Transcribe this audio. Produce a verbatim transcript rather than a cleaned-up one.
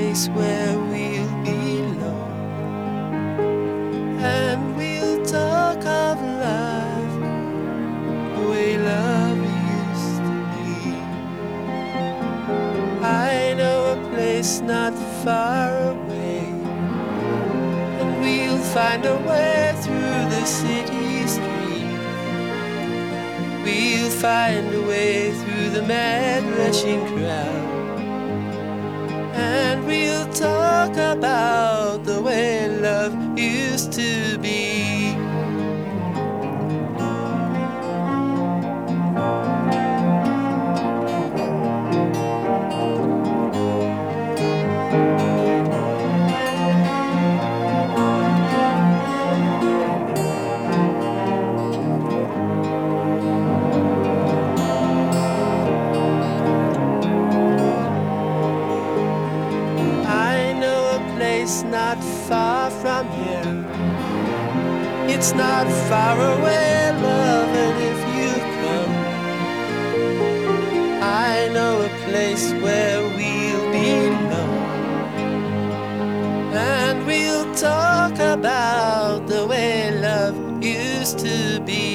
place where we'll belong, and we'll talk of love the way love used to be. I know a place not far away, and we'll find a way through the city street. We'll find a way through the mad rushing crowd, and we'll talk about the way love used to be. It's not far from here. It's not far away, love, and if you come, I know a place where we'll belong, and we'll talk about the way love used to be.